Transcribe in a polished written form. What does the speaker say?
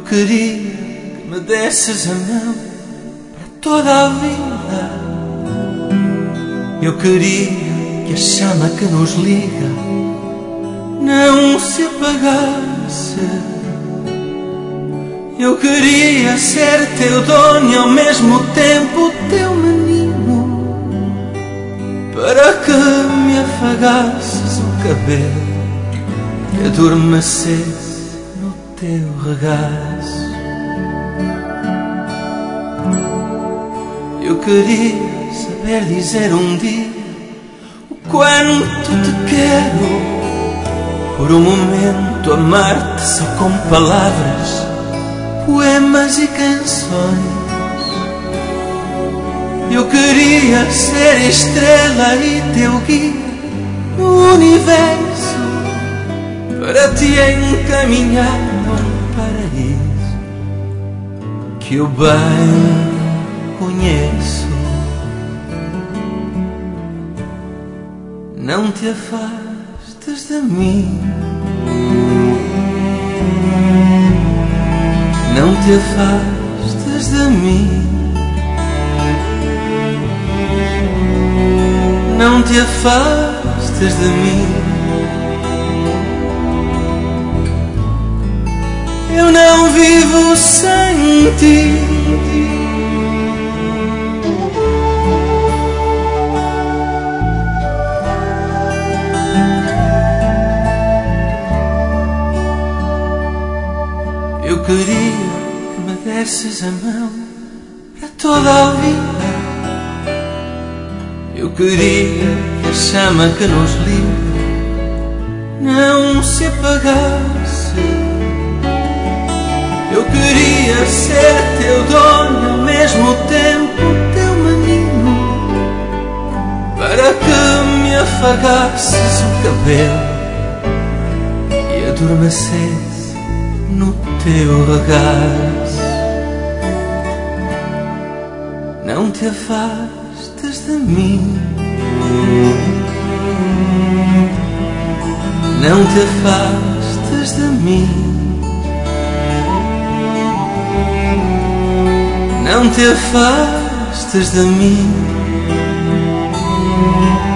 queria que me desses a mão para toda a vida. Eu queria que a chama que nos liga não se apagasse. Eu queria ser teu dono e ao mesmo tempo teu menino, para que me afagasses o cabelo e adormecesse no teu regaço. Eu queria saber dizer um dia o quanto te quero, por um momento amar-te só com palavras, poemas e canções. Eu queria ser estrela e teu guia no universo, para te encaminhar ao paraíso que eu bem conheço. Não te afastes de mim, não te afastes de mim, não te afastes de mim. Eu não vivo sem ti. Eu queria que me desses a mão para toda a vida. Eu queria que a chama que nos liga não se apagasse. Eu queria ser teu dono e ao mesmo tempo teu menino, para que me afagasses o cabelo e adormecesse no teu regaço. Não te afastes de mim, não te afastes de mim, não te afastes de mim.